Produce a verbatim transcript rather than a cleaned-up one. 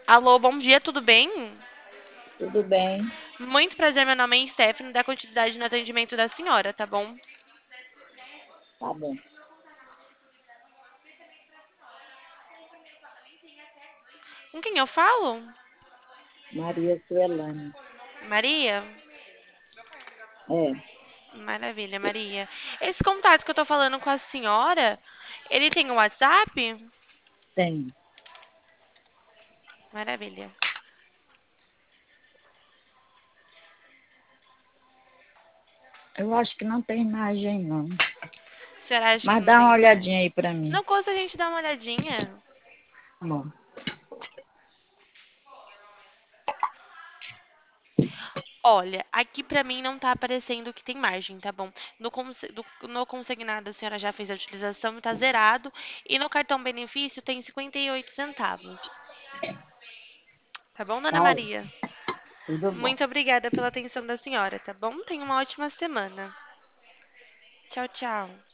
Alô, bom dia, tudo bem? Tudo bem? Muito prazer, meu nome é Stephanie, da continuidade no atendimento da senhora, tá bom? Tá bom. Com quem eu falo? Maria Suelane. Maria? É, Maravilha, Maria. Esse contato que eu tô falando com a senhora, ele tem o WhatsApp? tem. Maravilha. Eu acho que não tem imagem, não. A senhora acha que Mas não dá tem uma imagem? olhadinha aí pra mim. Não custa a gente dar uma olhadinha. Tá bom. Olha, aqui pra mim não tá aparecendo que tem margem, tá bom? No, conse- do- no consignado a senhora já fez a utilização e tá zerado. E no cartão benefício tem cinquenta e oito centavos. Tá bom, dona Tá aí. Maria? Tudo bom. Muito obrigada pela atenção da senhora, tá bom? Tenha uma ótima semana. Tchau, tchau.